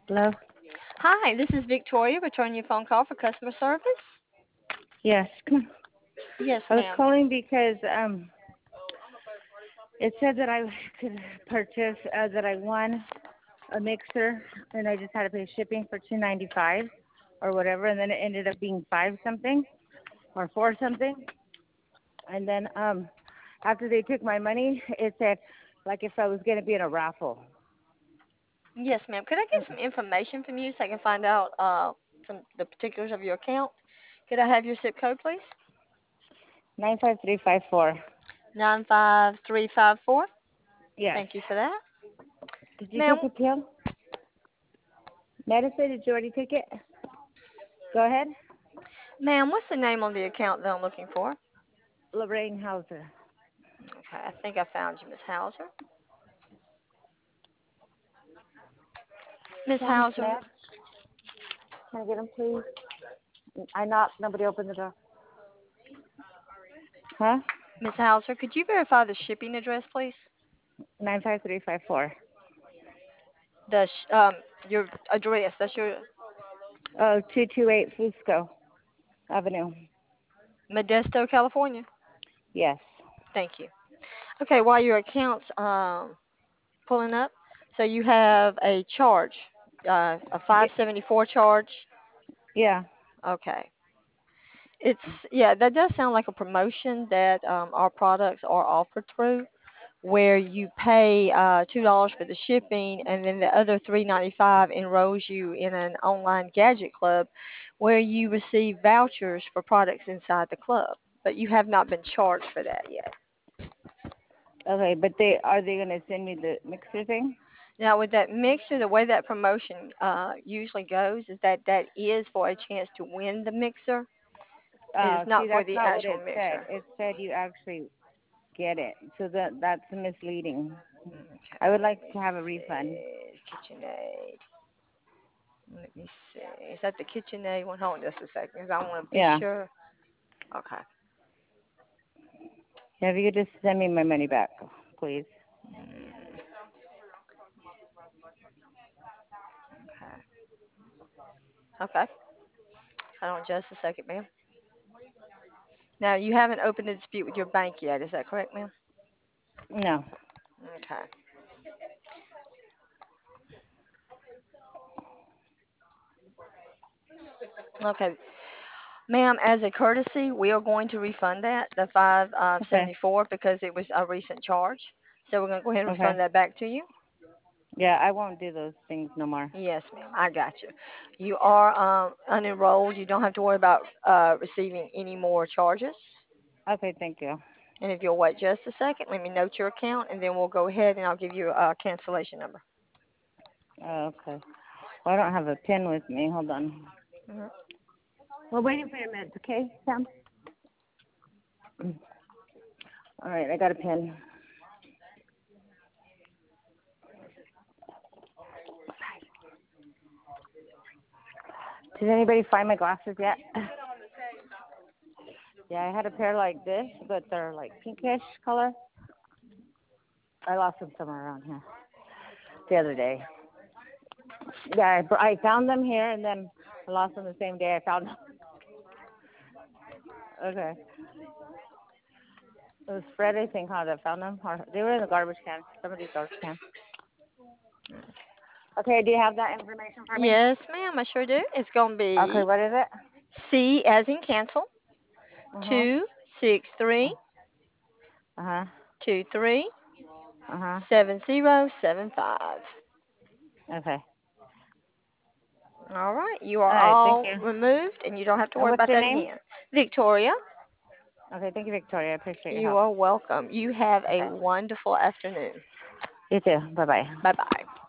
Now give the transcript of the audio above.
Hello? Hi, this is Victoria returning your phone call for customer service. Yes, come on. Yes, I was ma'am. calling because it said that I could purchase that I won a mixer and I just had to pay shipping for $2.95 or whatever, and then it ended up being five something or four something, and then after they took my money, it said like if I was gonna be in a raffle. Yes, ma'am. Could I get some information from you so I can find out some the particulars of your account? Could I have your zip code, please? 95354. 95354. Yes. Thank you for that. Did you take Ma'am, a pill? Medicine? Did you already take it? Go ahead. ma'am, what's the name on the account that I'm looking for? Lorraine Hauser. Okay, I think I found you, Miss Hauser. Miss Sam, Hauser, Max, can I get him, please? I knocked. Nobody opened the door. Huh? Miss Hauser, could you verify the shipping address, please? 95354. Your address. That's your Oh, 228 Fusco Avenue. Modesto, California. Yes. Thank you. Okay, while your account's pulling up, so you have a charge, a Y- 574 charge. yeah. Okay. It's yeah, that does sound like a promotion that our products are offered through, where you pay $2 for the shipping, and then the other $3.95 enrolls you in an online gadget club, where you receive vouchers for products inside the club. But you have not been charged for that yet. Okay, but they gonna send me the mixer thing? Now, with that mixer, the way that promotion usually goes is that that is for a chance to win the mixer. It is See, not for that's the not what actual it said. mixer. It said you actually get it. So that's misleading. I would Okay, like let me to have a refund. see. KitchenAid. Let me see. Is that the KitchenAid one? Hold on just a second, 'cause I want to be Yeah. sure. Okay. Yeah, if you could just send me my money back, please. Mm, okay. Okay. Hold on just a second, ma'am. Now, you haven't opened a dispute with your bank yet. Is that correct, ma'am? No. Okay. Okay. Ma'am, as a courtesy, we are going to refund that, the five Okay. 74, because it was a recent charge. So we're going to go ahead and Okay. refund that back to you. Yeah, I won't do those things no more. Yes, ma'am. I got you. You are unenrolled. You don't have to worry about receiving any more charges. Okay, thank you. And if you'll wait just a second, let me note your account, and then we'll go ahead and I'll give you a cancellation number. Okay. Well, I don't have a pen with me. Hold on. Mhm. We're waiting for your meds, okay, Sam? All right, I got a pen. Did anybody find my glasses yet? Yeah, I had a pair like this, but they're like pinkish color. I lost them somewhere around here the other day. Yeah, I found them here, and then I lost them the same day I found them. Okay. It was Fred, I think, how that found them. Or they were in the garbage can, somebody's garbage can. Okay, do you have that information for me? Yes, ma'am, I sure do. It's going to Okay, be what is it? C as in cancel, Mhm. 263 Uh huh. 23 Uh huh. 7075. Okay. All right, you All are right. Thank all you. removed, and you don't have to And worry what's about your that name? again. Victoria, Okay. Thank you, Victoria. I appreciate your you help. are welcome. You have a Okay. wonderful afternoon. You too. Bye bye. Bye bye.